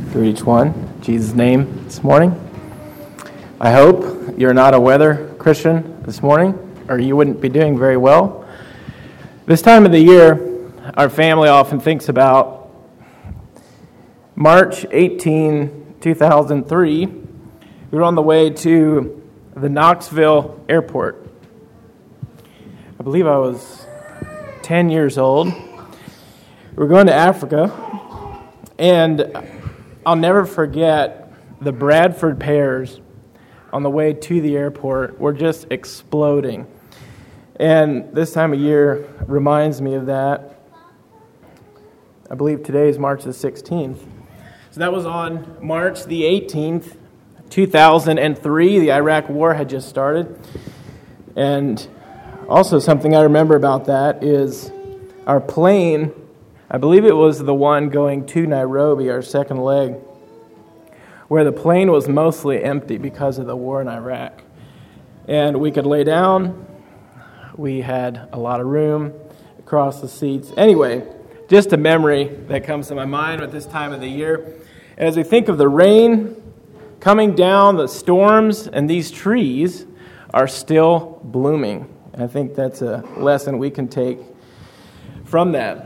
Greet each one in Jesus' name this morning. I hope you're not a weather Christian this morning, or you wouldn't be doing very well. This time of the year, our family often thinks about March 18, 2003. We were on the way to the Knoxville airport. I believe I was 10 years old. We were going to Africa, and I'll never forget the Bradford pears on the way to the airport were just exploding. And this time of year reminds me of that. I believe today is March the 16th. So that was on March the 18th, 2003. The Iraq War had just started. And also something I remember about that is our plane, I believe it was the one going to Nairobi, our second leg, where the plane was mostly empty because of the war in Iraq. And we could lay down. We had a lot of room across the seats. Anyway, just a memory that comes to my mind at this time of the year. As we think of the rain coming down, the storms, and these trees are still blooming. And I think that's a lesson we can take from that.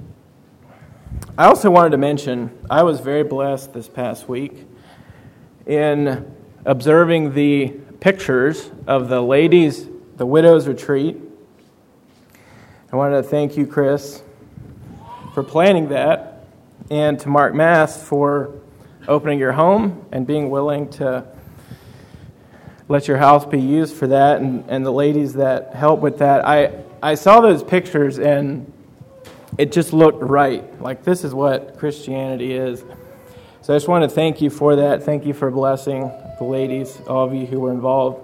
I also wanted to mention, I was very blessed this past week in observing the pictures of the ladies, the widow's retreat. I wanted to thank you, Chris, for planning that, and to Mark Mast for opening your home and being willing to let your house be used for that, and the ladies that helped with that. I saw those pictures, and it just looked right. Like, this is what Christianity is. So I just want to thank you for that. Thank you for blessing the ladies, all of you who were involved.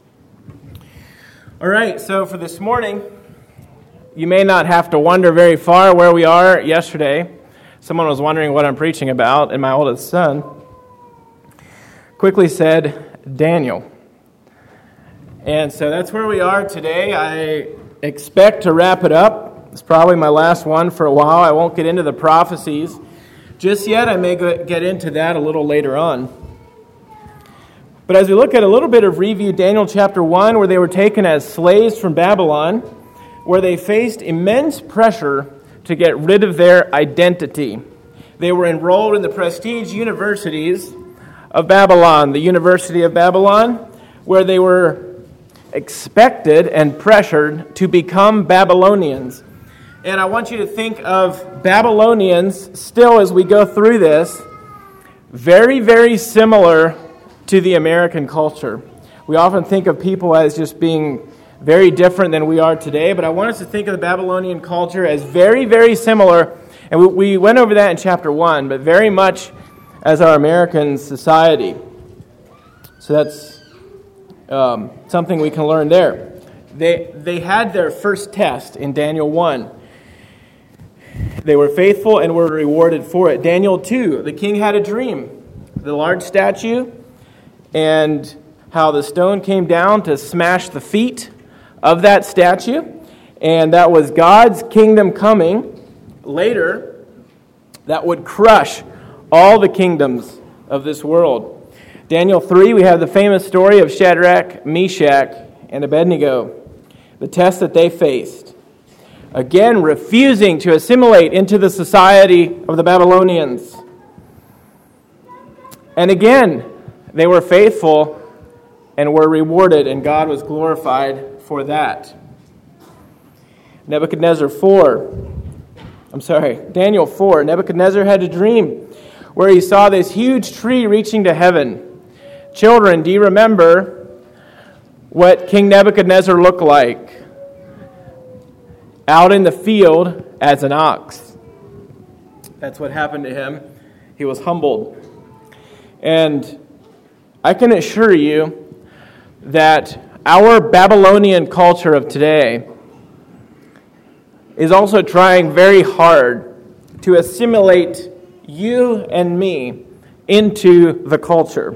All right, so for this morning, you may not have to wander very far where we are. Yesterday, someone was wondering what I'm preaching about, and my oldest son quickly said, Daniel. And so that's where we are today. I expect to wrap it up. It's probably my last one for a while. I won't get into the prophecies just yet. I may get into that a little later on. But as we look at a little bit of review, Daniel chapter 1, where they were taken as slaves from Babylon, where they faced immense pressure to get rid of their identity. They were enrolled in the prestige universities of Babylon, the University of Babylon, where they were expected and pressured to become Babylonians. And I want you to think of Babylonians still as we go through this, very, very similar to the American culture. We often think of people as just being very different than we are today, but I want us to think of the Babylonian culture as very, very similar. And we went over that in chapter 1, but very much as our American society. So that's something we can learn there. They had their first test in Daniel 1. They were faithful and were rewarded for it. Daniel 2, the king had a dream. The large statue and how the stone came down to smash the feet of that statue. And that was God's kingdom coming later that would crush all the kingdoms of this world. Daniel 3, we have the famous story of Shadrach, Meshach, and Abednego, the test that they faced. Again, refusing to assimilate into the society of the Babylonians. And again, they were faithful and were rewarded, and God was glorified for that. Daniel 4, Nebuchadnezzar had a dream where he saw this huge tree reaching to heaven. Children, do you remember what King Nebuchadnezzar looked like? Out in the field as an ox. That's what happened to him. He was humbled. And I can assure you that our Babylonian culture of today is also trying very hard to assimilate you and me into the culture,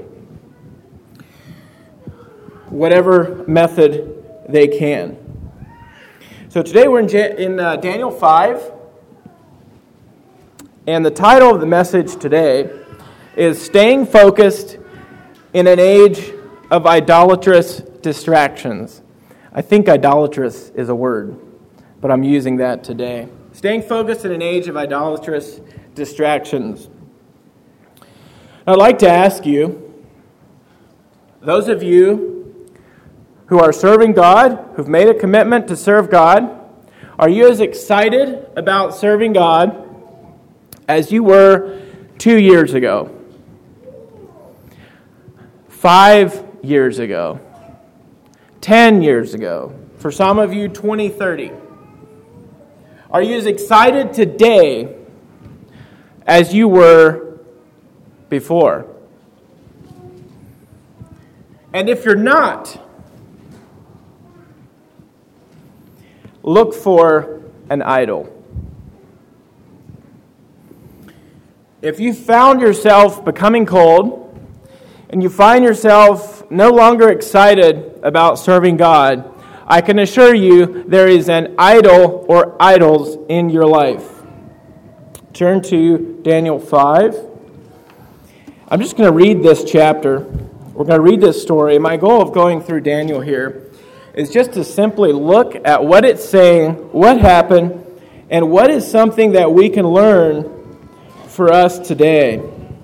whatever method they can. So today we're in Daniel 5, and the title of the message today is staying focused in an age of idolatrous distractions. I think idolatrous is a word, but I'm using that today. Staying focused in an age of idolatrous distractions. I'd like to ask you, those of you who are serving God, who've made a commitment to serve God, are you as excited about serving God as you were 2 years ago? 5 years ago? 10 years ago? For some of you, 20, 30. Are you as excited today as you were before? And if you're not, look for an idol. If you found yourself becoming cold, and you find yourself no longer excited about serving God, I can assure you there is an idol or idols in your life. Turn to Daniel 5. I'm just going to read this chapter. We're going to read this story. My goal of going through Daniel here is just to simply look at what it's saying, what happened, and what is something that we can learn for us today.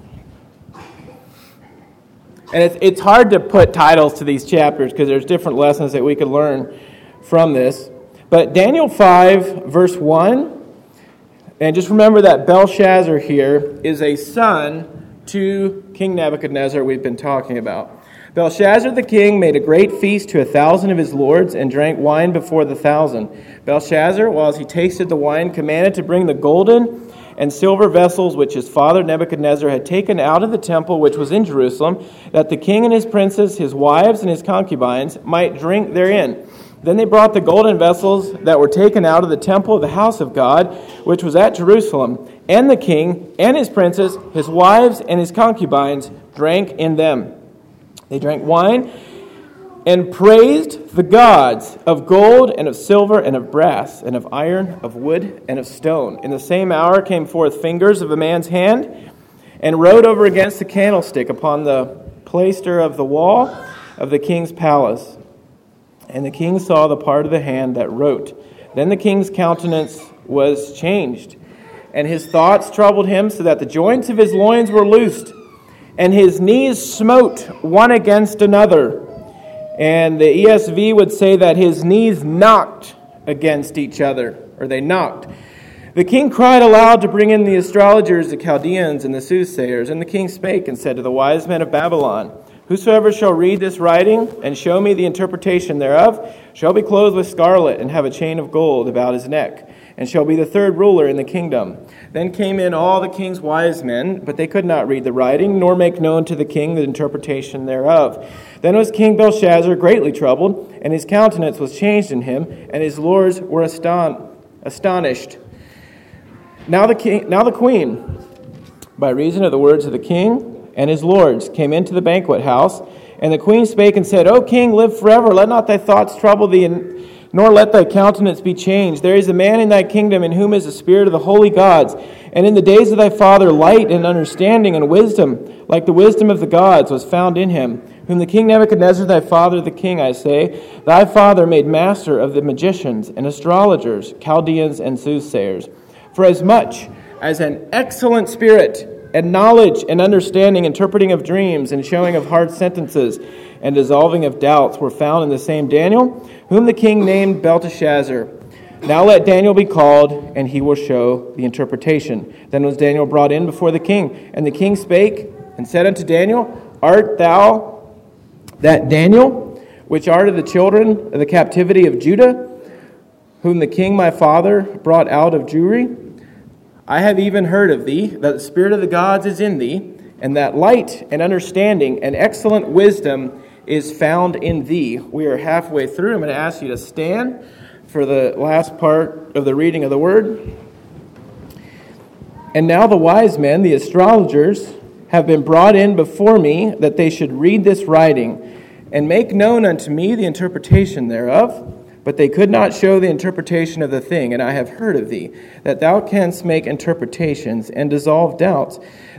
And it's hard to put titles to these chapters because there's different lessons that we could learn from this. But Daniel 5, verse 1, and just remember that Belshazzar here is a son to King Nebuchadnezzar we've been talking about. Belshazzar the king made a great feast to 1,000 of his lords and drank wine before the 1,000. Belshazzar, while he tasted the wine, commanded to bring the golden and silver vessels which his father Nebuchadnezzar had taken out of the temple which was in Jerusalem, that the king and his princes, his wives and his concubines might drink therein. Then they brought the golden vessels that were taken out of the temple of the house of God, which was at Jerusalem, and the king and his princes, his wives and his concubines drank in them. They drank wine and praised the gods of gold and of silver and of brass and of iron, of wood and of stone. In the same hour came forth fingers of a man's hand and wrote over against the candlestick upon the plaister of the wall of the king's palace. And the king saw the part of the hand that wrote. Then the king's countenance was changed, and his thoughts troubled him, so that the joints of his loins were loosed, and his knees smote one against another. And the ESV would say that his knees knocked against each other, or they knocked. The king cried aloud to bring in the astrologers, the Chaldeans, and the soothsayers. And the king spake and said to the wise men of Babylon, Whosoever shall read this writing and show me the interpretation thereof shall be clothed with scarlet and have a chain of gold about his neck, and shall be the third ruler in the kingdom. Then came in all the king's wise men, but they could not read the writing, nor make known to the king the interpretation thereof. Then was King Belshazzar greatly troubled, and his countenance was changed in him, and his lords were astonished. Now the queen, by reason of the words of the king and his lords, came into the banquet house, and the queen spake and said, O king, live forever. Let not thy thoughts trouble thee, nor let thy countenance be changed. There is a man in thy kingdom in whom is the spirit of the holy gods. And in the days of thy father, light and understanding and wisdom, like the wisdom of the gods, was found in him, whom the king Nebuchadnezzar, thy father, the king, I say, thy father made master of the magicians and astrologers, Chaldeans and soothsayers. For as much as an excellent spirit and knowledge and understanding, interpreting of dreams and showing of hard sentences and dissolving of doubts were found in the same Daniel, whom the king named Belteshazzar. Now let Daniel be called, and he will show the interpretation. Then was Daniel brought in before the king, and the king spake and said unto Daniel, Art thou that Daniel, which art of the children of the captivity of Judah, whom the king my father brought out of Jewry? I have even heard of thee, that the spirit of the gods is in thee, and that light and understanding and excellent wisdom is found in thee. We are halfway through. I'm going to ask you to stand for the last part of the reading of the word. And now the wise men, the astrologers, have been brought in before me, that they should read this writing, and make known unto me the interpretation thereof. But they could not show the interpretation of the thing, and I have heard of thee, that thou canst make interpretations and dissolve doubts.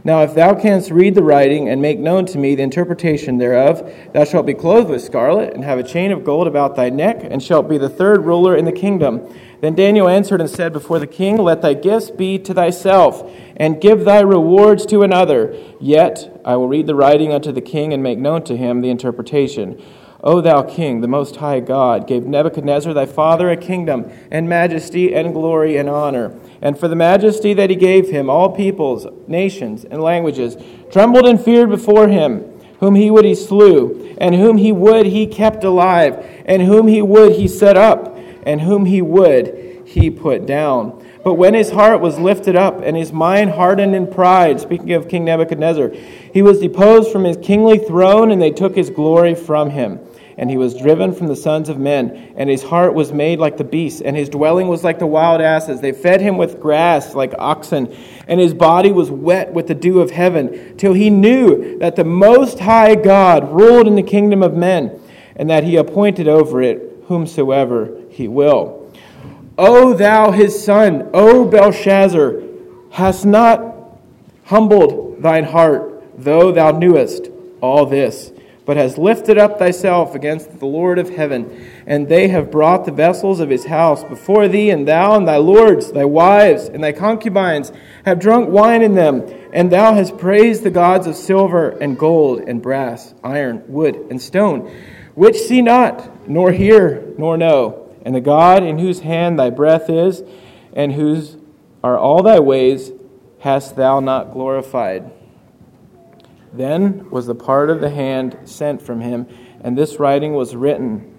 Now if thou canst read the writing, and make known to me the interpretation thereof, thou shalt be clothed with scarlet, and have a chain of gold about thy neck, and shalt be the third ruler in the kingdom. Then Daniel answered and said before the king, Let thy gifts be to thyself, and give thy rewards to another. Yet I will read the writing unto the king, and make known to him the interpretation. O thou king, the most high God, gave Nebuchadnezzar thy father a kingdom, and majesty, and glory, and honor. And for the majesty that he gave him, all peoples, nations, and languages trembled and feared before him. Whom he would he slew, and whom he would he kept alive, and whom he would he set up, and whom he would he put down. But when his heart was lifted up, and his mind hardened in pride, speaking of King Nebuchadnezzar, he was deposed from his kingly throne, and they took his glory from him. And he was driven from the sons of men, and his heart was made like the beasts, and his dwelling was like the wild asses. They fed him with grass like oxen, and his body was wet with the dew of heaven, till he knew that the Most High God ruled in the kingdom of men, and that he appointed over it whomsoever he will. O thou his son, O Belshazzar, hast not humbled thine heart, though thou knewest all this, but hast lifted up thyself against the Lord of heaven. And they have brought the vessels of his house before thee, and thou and thy lords, thy wives, and thy concubines have drunk wine in them. And thou hast praised the gods of silver and gold and brass, iron, wood, and stone, which see not, nor hear, nor know. And the God in whose hand thy breath is, and whose are all thy ways, hast thou not glorified. Then was the part of the hand sent from him, and this writing was written.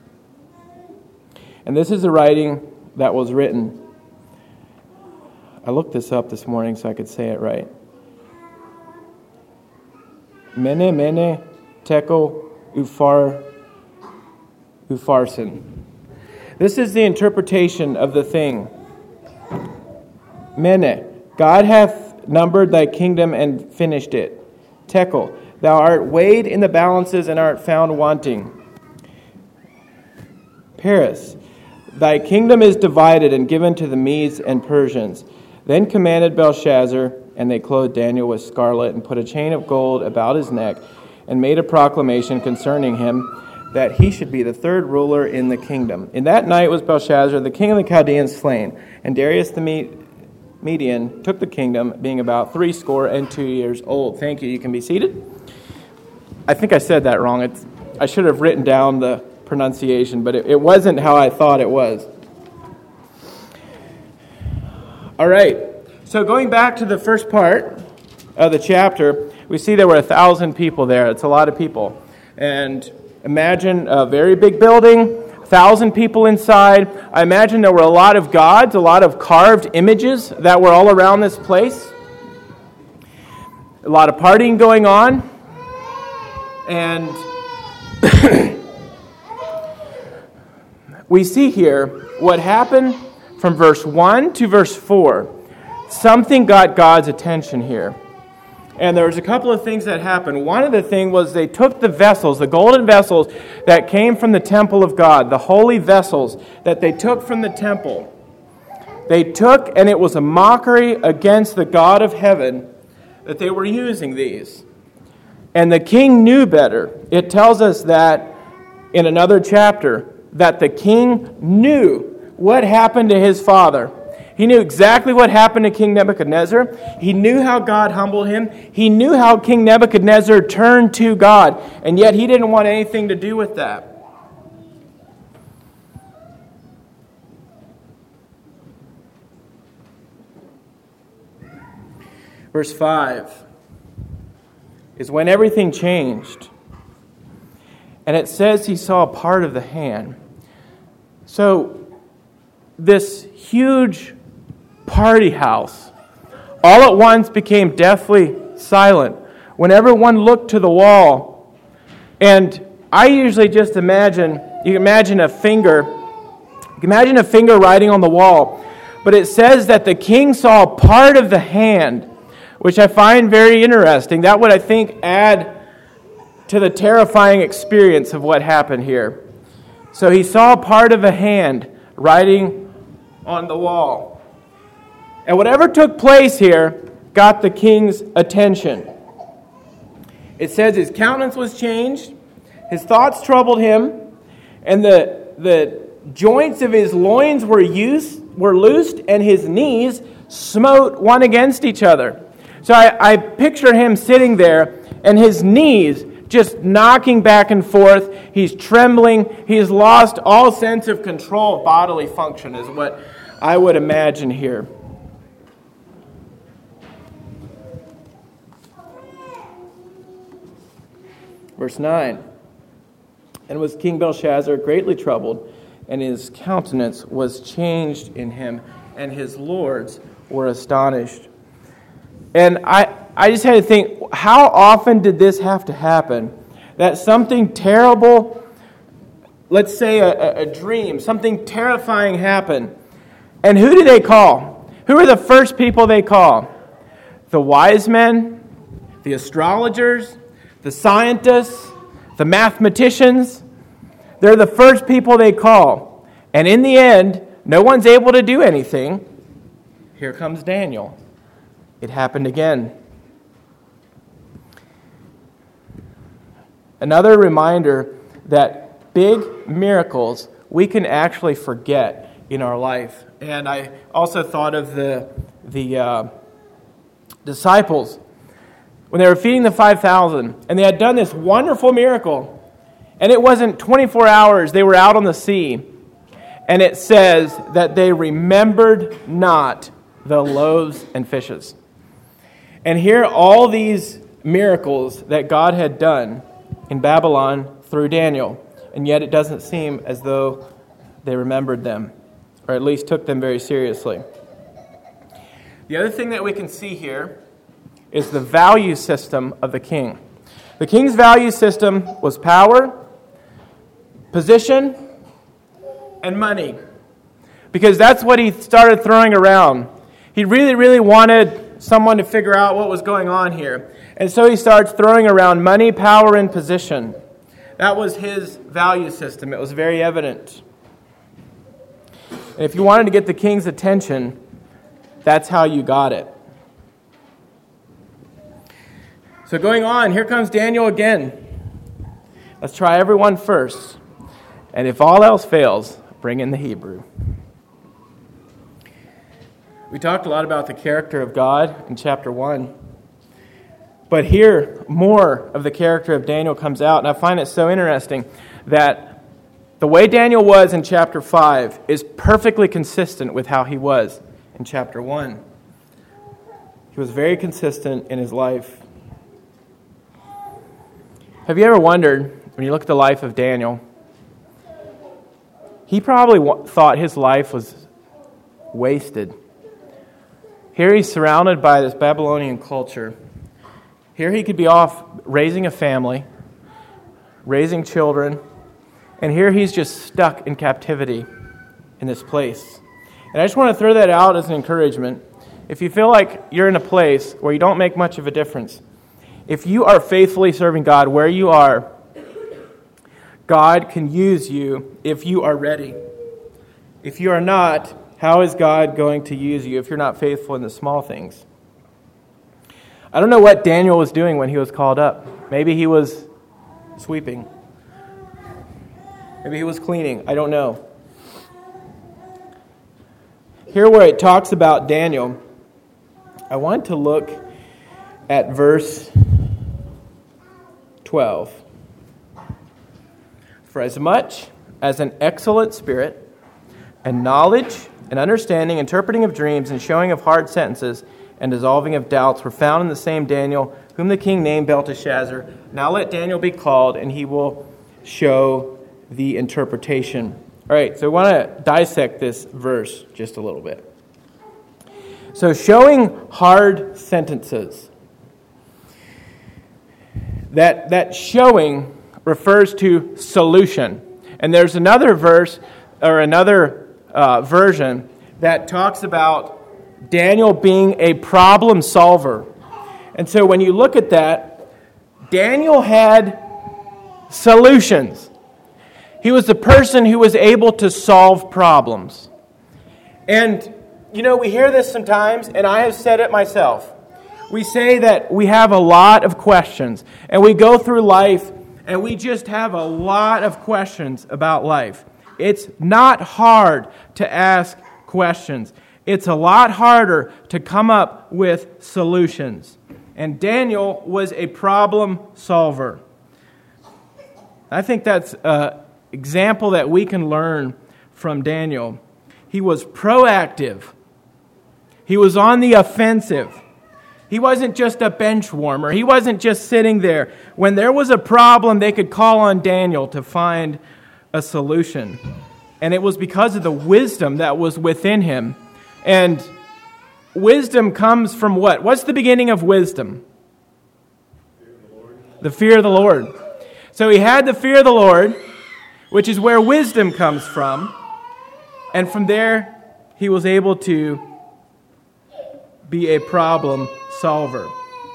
And this is the writing that was written. I looked this up this morning so I could say it right. Mene, mene, tekel, upharsin. This is the interpretation of the thing. Mene, God hath numbered thy kingdom and finished it. Tekel, thou art weighed in the balances and art found wanting. Paris, thy kingdom is divided and given to the Medes and Persians. Then commanded Belshazzar, and they clothed Daniel with scarlet and put a chain of gold about his neck, and made a proclamation concerning him, that he should be the third ruler in the kingdom. In that night was Belshazzar, the king of the Chaldeans, slain, and Darius the Median took the kingdom, being about 62 years old. Thank you. You can be seated. I think I said that wrong. I should have written down the pronunciation, but it wasn't how I thought it was. All right. So going back to the first part of the chapter, we see there were 1,000 people there. It's a lot of people. And imagine a very big building, 1,000 people inside. I imagine there were a lot of gods, a lot of carved images that were all around this place. A lot of partying going on. And we see here what happened from verse 1 to verse 4. Something got God's attention here. And there was a couple of things that happened. One of the things was they took the vessels, the golden vessels that came from the temple of God, the holy vessels that they took from the temple. They took, and it was a mockery against the God of heaven that they were using these. And the king knew better. It tells us that in another chapter, that the king knew what happened to his father. He knew exactly what happened to King Nebuchadnezzar. He knew how God humbled him. He knew how King Nebuchadnezzar turned to God. And yet he didn't want anything to do with that. Verse 5 is when everything changed. And it says he saw a part of the hand. So this huge party house all at once became deathly silent when everyone looked to the wall. And I usually just imagine, you can imagine a finger writing on the wall. But it says that the king saw a part of the hand, which I find very interesting. That would, I think, add to the terrifying experience of what happened here. So he saw a part of a hand writing on the wall. And whatever took place here got the king's attention. It says his countenance was changed, his thoughts troubled him, and the joints of his loins were loosed, and his knees smote one against each other. So I picture him sitting there, and his knees just knocking back and forth. He's trembling. He's lost all sense of control of bodily function, is what I would imagine here. Verse 9. And was King Belshazzar greatly troubled, and his countenance was changed in him, and his lords were astonished. And I just had to think, how often did this have to happen? That something terrible, let's say a dream, something terrifying happened. And who do they call? Who are the first people they call? The wise men, the astrologers, the scientists, the mathematicians. They're the first people they call. And in the end, no one's able to do anything. Here comes Daniel. It happened again. Another reminder that big miracles we can actually forget in our life. And I also thought of the disciples when they were feeding the 5,000, and they had done this wonderful miracle. And it wasn't 24 hours, they were out on the sea. And it says that they remembered not the loaves and fishes. And here all these miracles that God had done in Babylon through Daniel. And yet it doesn't seem as though they remembered them, or at least took them very seriously. The other thing that we can see here is the value system of the king. The king's value system was power, position, and money. Because that's what he started throwing around. He really, really wanted someone to figure out what was going on here. And so he starts throwing around money, power, and position. That was his value system. It was very evident. And if you wanted to get the king's attention, that's how you got it. So going on, here comes Daniel again. Let's try everyone first. And if all else fails, bring in the Hebrew. We talked a lot about the character of God in chapter 1. But here, more of the character of Daniel comes out. And I find it so interesting that the way Daniel was in chapter 5 is perfectly consistent with how he was in chapter 1. He was very consistent in his life. Have you ever wondered, when you look at the life of Daniel, he probably thought his life was wasted. Here he's surrounded by this Babylonian culture. Here he could be off raising a family, raising children, and here he's just stuck in captivity in this place. And I just want to throw that out as an encouragement. If you feel like you're in a place where you don't make much of a difference, if you are faithfully serving God where you are, God can use you if you are ready. If you are not, how is God going to use you if you're not faithful in the small things? I don't know what Daniel was doing when he was called up. Maybe he was sweeping. Maybe he was cleaning. I don't know. Here where it talks about Daniel, I want to look at verse 12. For as much as an excellent spirit and knowledge and understanding, interpreting of dreams and showing of hard sentences and dissolving of doubts were found in the same Daniel, whom the king named Belteshazzar. Now let Daniel be called, and he will show the interpretation. All right, so I want to dissect this verse just a little bit. So showing hard sentences. That showing refers to solution. And there's another verse, or another version, that talks about Daniel being a problem solver. And so when you look at that, Daniel had solutions. He was the person who was able to solve problems. And, you know, we hear this sometimes, and I have said it myself. we say that we have a lot of questions, and we go through life, and we just have a lot of questions about life. It's not hard to ask questions. It's a lot harder to come up with solutions. And Daniel was a problem solver. I think that's an example that we can learn from Daniel. He was proactive. He was on the offensive. He wasn't just a bench warmer. He wasn't just sitting there. When there was a problem, they could call on Daniel to find a solution. And it was because of the wisdom that was within him. And wisdom comes from what? What's the beginning of wisdom? The fear of the Lord. So he had the fear of the Lord, which is where wisdom comes from. And from there, he was able to be a problem solver.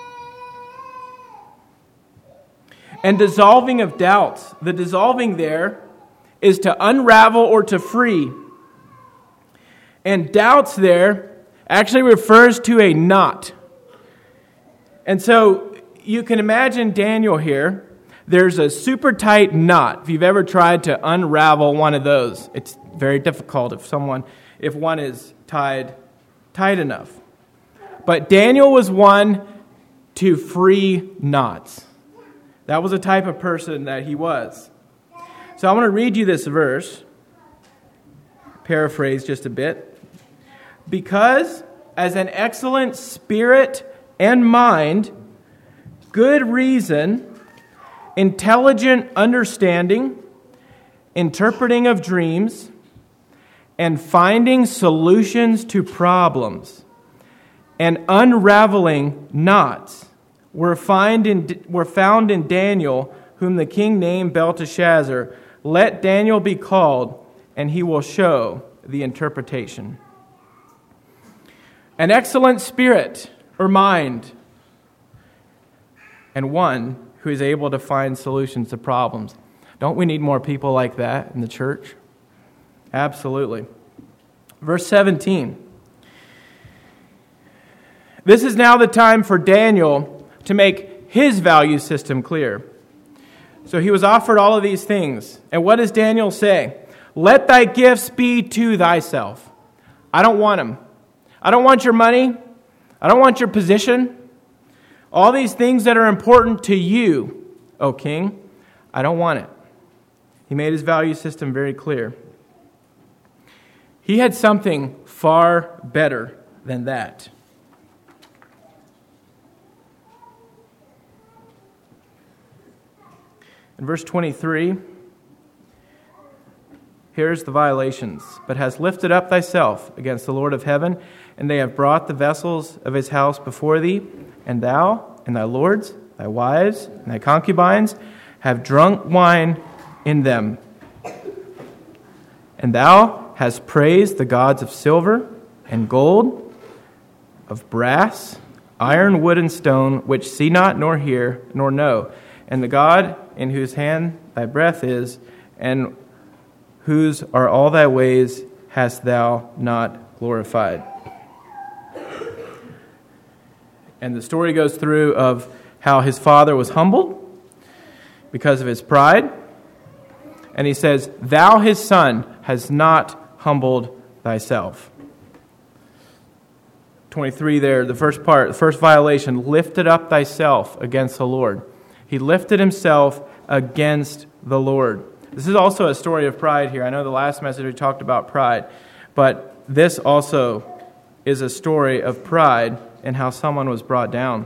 And dissolving of doubts. The dissolving there is to unravel or to free. And doubts there actually refers to a knot. And so you can imagine Daniel here. There's a super tight knot. If you've ever tried to unravel one of those, it's very difficult if one is tied tight enough. But Daniel was one to free knots. That was the type of person that he was. So I want to read you this verse, paraphrase just a bit. Because as an excellent spirit and mind, good reason, intelligent understanding, interpreting of dreams, and finding solutions to problems, and unraveling knots were found in Daniel, whom the king named Belteshazzar. Let Daniel be called, and he will show the interpretation. An excellent spirit or mind, and one who is able to find solutions to problems. Don't we need more people like that in the church? Absolutely. Verse 17. This is now the time for Daniel to make his value system clear. So he was offered all of these things. And what does Daniel say? Let thy gifts be to thyself. I don't want them. I don't want your money. I don't want your position. All these things that are important to you, O king, I don't want it. He made his value system very clear. He had something far better than that. In verse 23, here's the violations. But hast lifted up thyself against the Lord of heaven, and they have brought the vessels of his house before thee, and thou and thy lords, thy wives, and thy concubines have drunk wine in them. And thou hast praised the gods of silver and gold, of brass, iron, wood, and stone, which see not, nor hear, nor know. And the God in whose hand thy breath is, and whose are all thy ways, hast thou not glorified. And the story goes through of how his father was humbled because of his pride. And he says, thou, his son, has not humbled thyself. 23 there, the first part, the first violation, lifted up thyself against the Lord. He lifted himself against the Lord. This is also a story of pride here. I know the last message we talked about pride, but this also is a story of pride and how someone was brought down.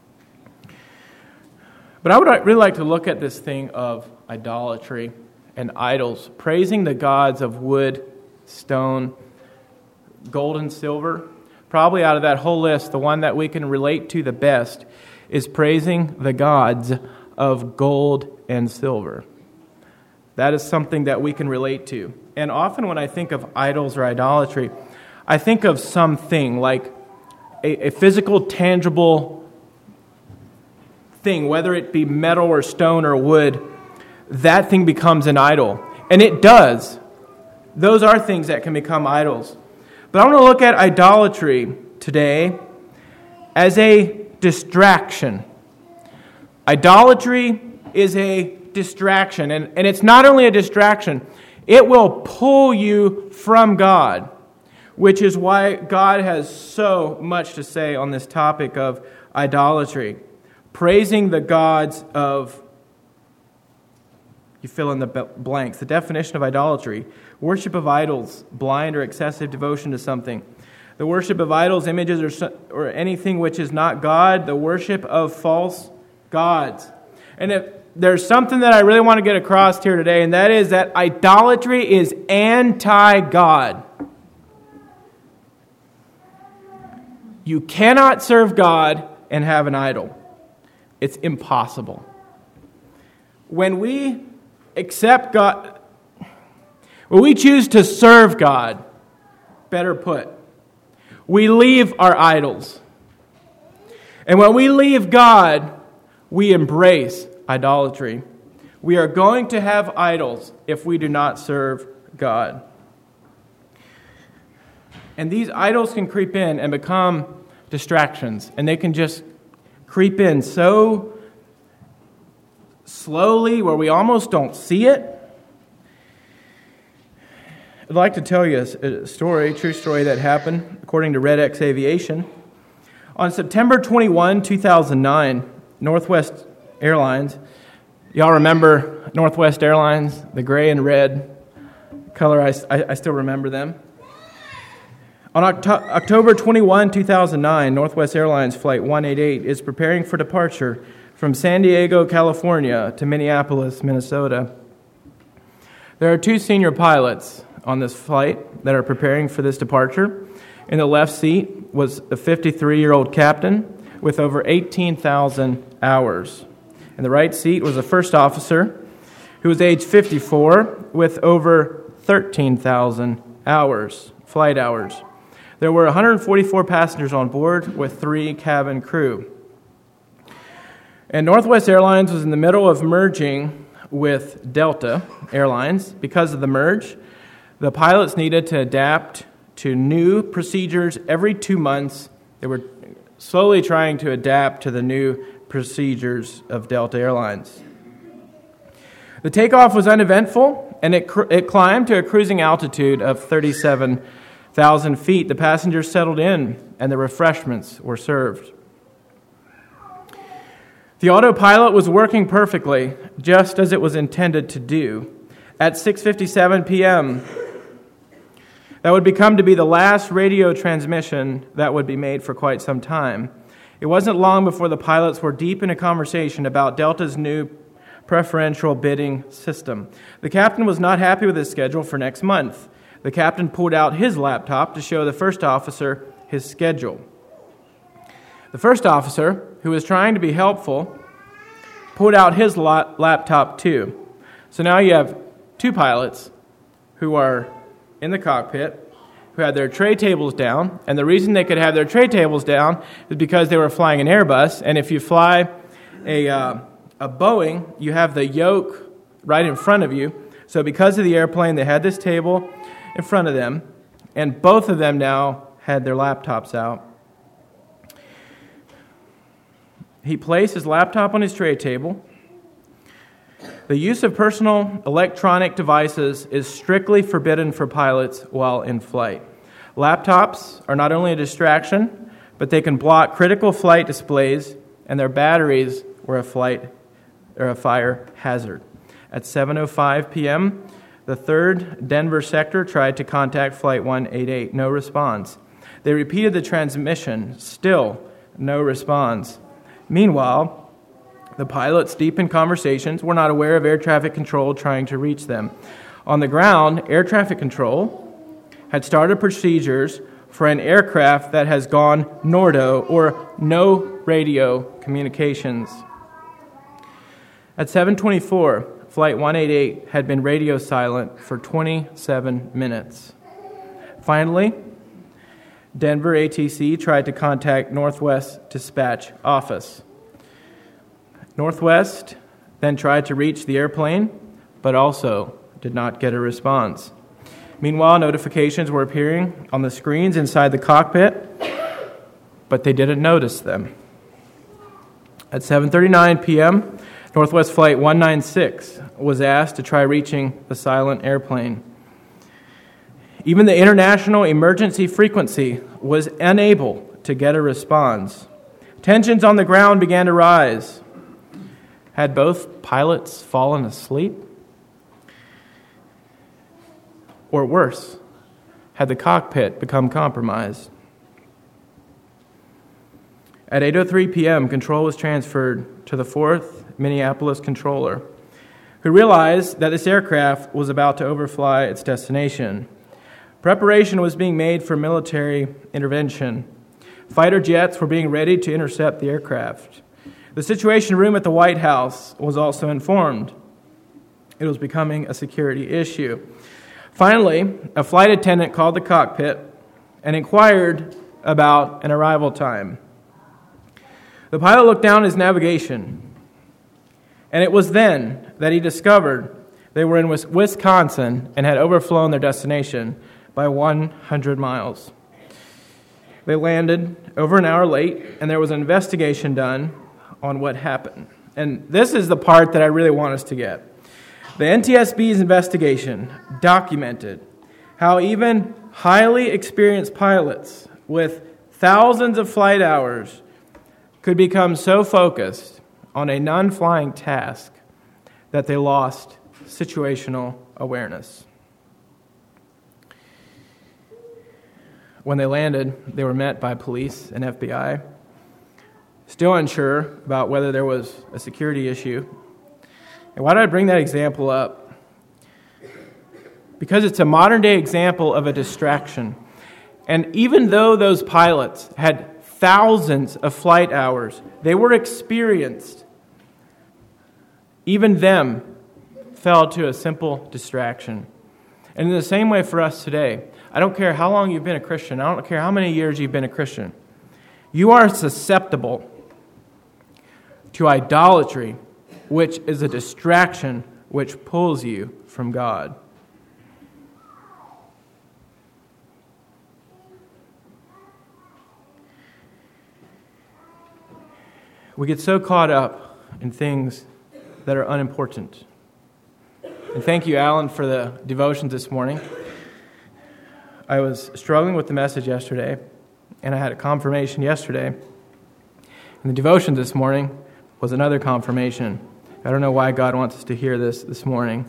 But I would really like to look at this thing of idolatry and idols, praising the gods of wood, stone, gold, and silver. Probably out of that whole list, the one that we can relate to the best is praising the gods of gold and silver. That is something that we can relate to. And often when I think of idols or idolatry, I think of something like a physical, tangible thing, whether it be metal or stone or wood, that thing becomes an idol. And it does. Those are things that can become idols. But I want to look at idolatry today as a distraction. Idolatry is a distraction, and it's not only a distraction, it will pull you from God, which is why God has so much to say on this topic of idolatry. Praising the gods of, you fill in the blanks. The definition of idolatry: worship of idols, blind or excessive devotion to something. The worship of idols, images, or anything which is not God. The worship of false gods. And if there's something that I really want to get across here today, and that is that idolatry is anti-God. You cannot serve God and have an idol. It's impossible. When we accept God, when we choose to serve God, better put, we leave our idols. And when we leave God, we embrace idolatry. We are going to have idols if we do not serve God. And these idols can creep in and become distractions. And they can just creep in so slowly where we almost don't see it. I'd like to tell you a story, a true story that happened according to Red X Aviation. On September 21, 2009, Northwest Airlines, y'all remember Northwest Airlines, the gray and red color, I still remember them. On October 21, 2009, Northwest Airlines Flight 188 is preparing for departure from San Diego, California to Minneapolis, Minnesota. There are two senior pilots on this flight that are preparing for this departure. In the left seat was a 53-year-old captain with over 18,000 hours. In the right seat was a first officer who was age 54 with over 13,000 hours, flight hours. There were 144 passengers on board with 3 cabin crew. And Northwest Airlines was in the middle of merging with Delta Airlines. Because of the merge, the pilots needed to adapt to new procedures every 2 months. They were slowly trying to adapt to the new procedures of Delta Airlines. The takeoff was uneventful, and it climbed to a cruising altitude of 37,000 feet. The passengers settled in, and the refreshments were served. The autopilot was working perfectly, just as it was intended to do. At 6:57 p.m., that would become to be the last radio transmission that would be made for quite some time. It wasn't long before the pilots were deep in a conversation about Delta's new preferential bidding system. The captain was not happy with his schedule for next month. The captain pulled out his laptop to show the first officer his schedule. The first officer, who was trying to be helpful, pulled out his laptop too. So now you have 2 pilots who are in the cockpit, who had their tray tables down, and the reason they could have their tray tables down is because they were flying an Airbus, and if you fly a Boeing, you have the yoke right in front of you. So because of the airplane, they had this table in front of them, and both of them now had their laptops out. He placed his laptop on his tray table. The use of personal electronic devices is strictly forbidden for pilots while in flight. Laptops are not only a distraction, but they can block critical flight displays, and their batteries were a fire hazard. At 7:05 p.m., the 3rd Denver sector tried to contact Flight 188. No response. They repeated the transmission. Still no response. Meanwhile, the pilots, deep in conversations, were not aware of air traffic control trying to reach them. On the ground, air traffic control had started procedures for an aircraft that has gone NORDO, or no radio communications. At 7:24, Flight 188 had been radio silent for 27 minutes. Finally, Denver ATC tried to contact Northwest Dispatch Office. Northwest then tried to reach the airplane, but also did not get a response. Meanwhile, notifications were appearing on the screens inside the cockpit, but they didn't notice them. At 7:39 p.m., Northwest Flight 196 was asked to try reaching the silent airplane. Even the international emergency frequency was unable to get a response. Tensions on the ground began to rise. Had both pilots fallen asleep? Or worse, had the cockpit become compromised? At 8:03 p.m., control was transferred to the 4th Minneapolis controller, who realized that this aircraft was about to overfly its destination. Preparation was being made for military intervention. Fighter jets were being ready to intercept the aircraft. The Situation Room at the White House was also informed. It was becoming a security issue. Finally, a flight attendant called the cockpit and inquired about an arrival time. The pilot looked down his navigation, and it was then that he discovered they were in Wisconsin and had overflown their destination by 100 miles. They landed over an hour late, and there was an investigation done on what happened. And this is the part that I really want us to get. The NTSB's investigation documented how even highly experienced pilots with thousands of flight hours could become so focused on a non-flying task that they lost situational awareness. When they landed, they were met by police and FBI, still unsure about whether there was a security issue. And why do I bring that example up? Because it's a modern-day example of a distraction. And even though those pilots had thousands of flight hours, they were experienced, even them fell to a simple distraction. And in the same way for us today, I don't care how long you've been a Christian, I don't care how many years you've been a Christian, you are susceptible to idolatry, which is a distraction which pulls you from God. We get so caught up in things that are unimportant. And thank you, Alan, for the devotions this morning. I was struggling with the message yesterday, and I had a confirmation yesterday. And the devotion this morning was another confirmation. I don't know why God wants us to hear this morning.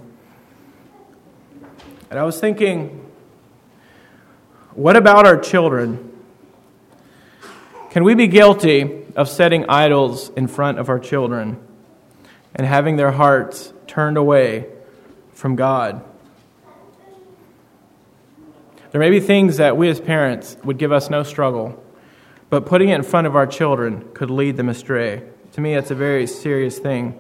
And I was thinking, what about our children? Can we be guilty of setting idols in front of our children and having their hearts turned away from God? There may be things that we as parents would give us no struggle, but putting it in front of our children could lead them astray. To me, that's a very serious thing.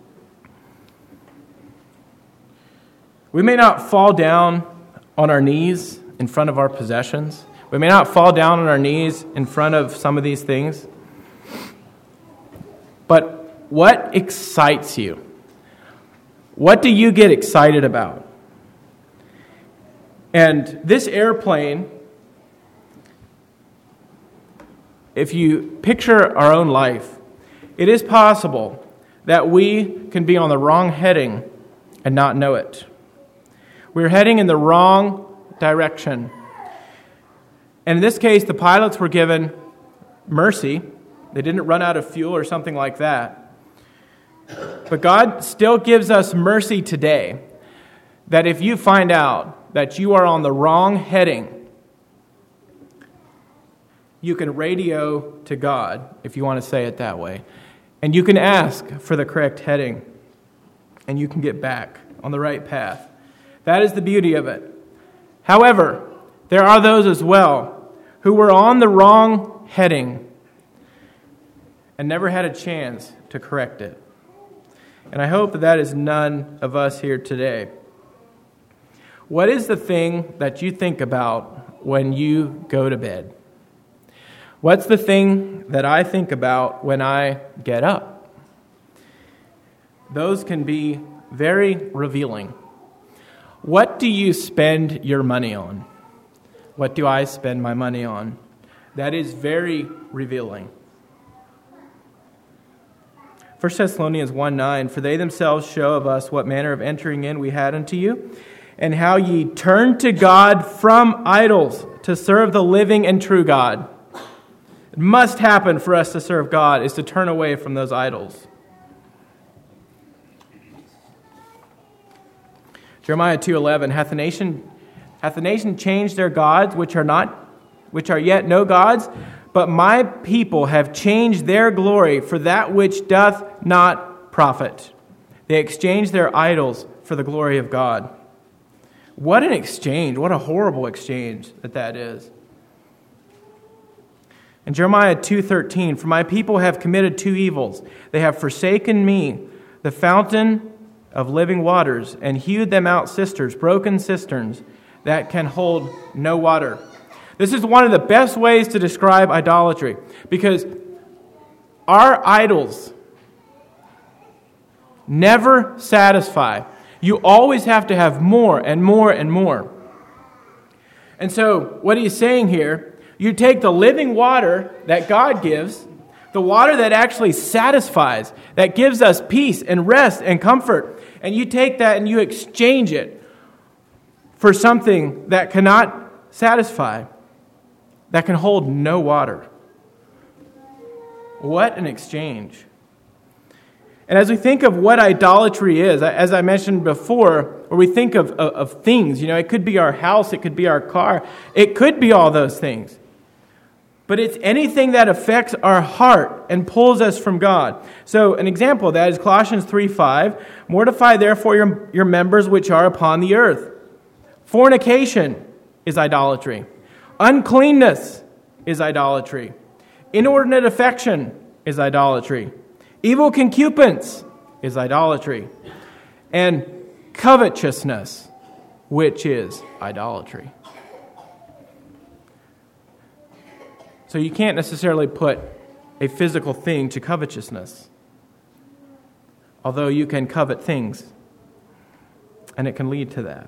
We may not fall down on our knees in front of our possessions. We may not fall down on our knees in front of some of these things. But what excites you? What do you get excited about? And this airplane, if you picture our own life, it is possible that we can be on the wrong heading and not know it. We're heading in the wrong direction. And in this case, the pilots were given mercy. They didn't run out of fuel or something like that. But God still gives us mercy today, that if you find out that you are on the wrong heading, you can radio to God, if you want to say it that way, and you can ask for the correct heading, and you can get back on the right path. That is the beauty of it. However, there are those as well who were on the wrong heading and never had a chance to correct it. And I hope that is none of us here today. What is the thing that you think about when you go to bed? What's the thing that I think about when I get up? Those can be very revealing. What do you spend your money on? What do I spend my money on? That is very revealing. 1 Thessalonians 1:9, for they themselves show of us what manner of entering in we had unto you, and how ye turned to God from idols to serve the living and true God. It must happen for us to serve God is to turn away from those idols. Jeremiah 2:11, hath the nation changed their gods, which are yet no gods? But my people have changed their glory for that which doth not profit. They exchanged their idols for the glory of God. What an exchange. What a horrible exchange that is. In Jeremiah 2:13, for my people have committed two evils. They have forsaken me, the fountain of living waters, and hewed them out cisterns, broken cisterns, that can hold no water. This is one of the best ways to describe idolatry, because our idols never satisfy. You always have to have more and more and more. And so, what he's saying here, you take the living water that God gives, the water that actually satisfies, that gives us peace and rest and comfort, and you take that and you exchange it for something that cannot satisfy, that can hold no water. What an exchange. And as we think of what idolatry is, as I mentioned before, or we think of things, it could be our house, it could be our car, it could be all those things. But it's anything that affects our heart and pulls us from God. So an example of that is Colossians 3:5, mortify therefore your members which are upon the earth. Fornication is idolatry. Uncleanness is idolatry. Inordinate affection is idolatry. Evil concupiscence is idolatry. And covetousness, which is idolatry. So you can't necessarily put a physical thing to covetousness, although you can covet things, and it can lead to that.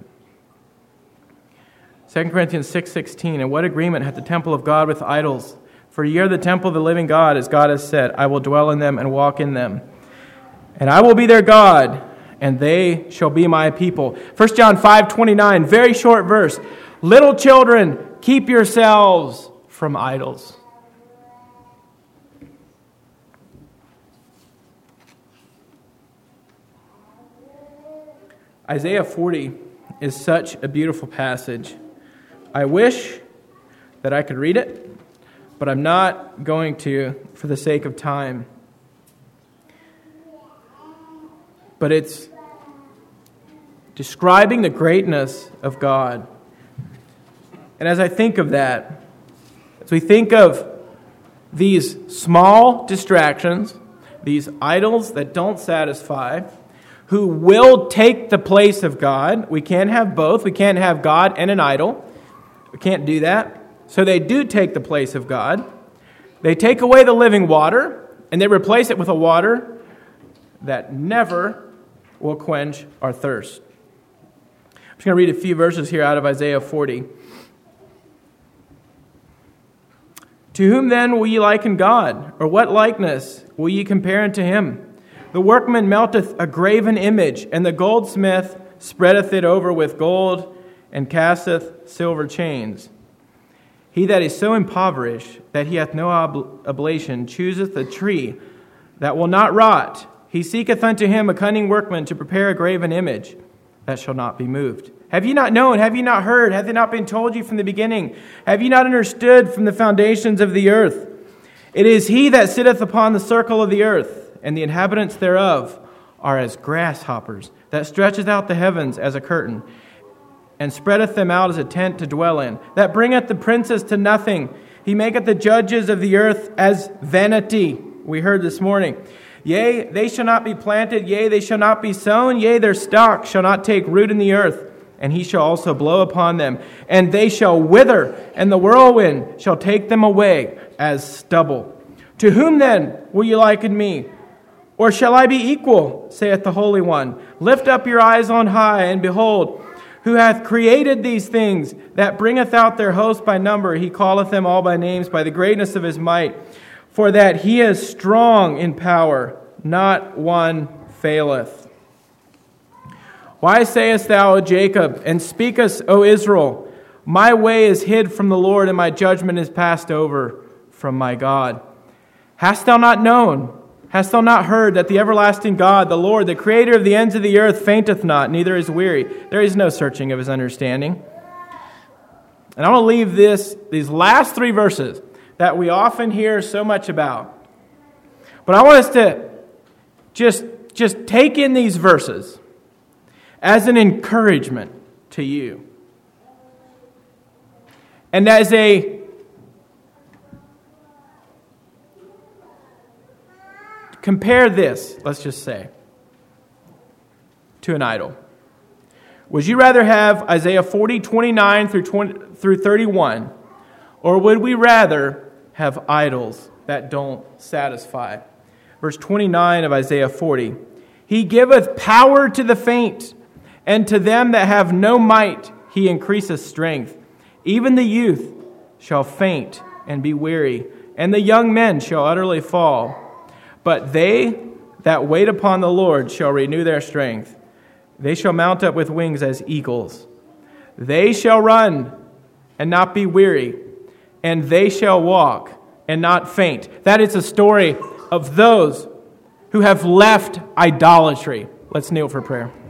2 Corinthians 6:16, and what agreement hath the temple of God with idols? For ye are the temple of the living God, as God has said, I will dwell in them and walk in them. And I will be their God, and they shall be my people. 1 John 5:29, very short verse. Little children, keep yourselves from idols. Isaiah 40 is such a beautiful passage. I wish that I could read it, but I'm not going to for the sake of time. But it's describing the greatness of God. And as I think of that, as we think of these small distractions, these idols that don't satisfy, who will take the place of God. We can't have both. We can't have God and an idol. We can't do that. So they do take the place of God. They take away the living water, and they replace it with a water that never will quench our thirst. I'm just going to read a few verses here out of Isaiah 40. To whom then will ye liken God? Or what likeness will ye compare unto him? The workman melteth a graven image, and the goldsmith spreadeth it over with gold, and casteth silver chains. He that is so impoverished that he hath no oblation chooseth a tree that will not rot. He seeketh unto him a cunning workman to prepare a graven image that shall not be moved. Have ye not known? Have ye not heard? Hath it not been told you from the beginning? Have ye not understood from the foundations of the earth? It is he that sitteth upon the circle of the earth, and the inhabitants thereof are as grasshoppers, that stretcheth out the heavens as a curtain, and spreadeth them out as a tent to dwell in, that bringeth the princes to nothing. He maketh the judges of the earth as vanity. We heard this morning. Yea, they shall not be planted, yea, they shall not be sown, yea, their stock shall not take root in the earth, and he shall also blow upon them, and they shall wither, and the whirlwind shall take them away as stubble. To whom then will ye liken me? Or shall I be equal, saith the Holy One? Lift up your eyes on high, and behold, who hath created these things, that bringeth out their host by number. He calleth them all by names, by the greatness of his might. For that he is strong in power. not one faileth. Why sayest thou, O Jacob, and speakest, O Israel, my way is hid from the Lord, and my judgment is passed over from my God? Hast thou not known? Hast thou not heard that the everlasting God, the Lord, the creator of the ends of the earth, fainteth not, neither is weary? There is no searching of his understanding. And I want to leave these last three verses that we often hear so much about. But I want us to just take in these verses as an encouragement to you. And as compare this, let's just say, to an idol. Would you rather have Isaiah 40:29 through 31, or would we rather have idols that don't satisfy? Verse 29 of Isaiah 40, He giveth power to the faint, and to them that have no might He increaseth strength. Even the youth shall faint and be weary, and the young men shall utterly fall. But they that wait upon the Lord shall renew their strength. They shall mount up with wings as eagles. They shall run and not be weary, and they shall walk and not faint. That is a story of those who have left idolatry. Let's kneel for prayer.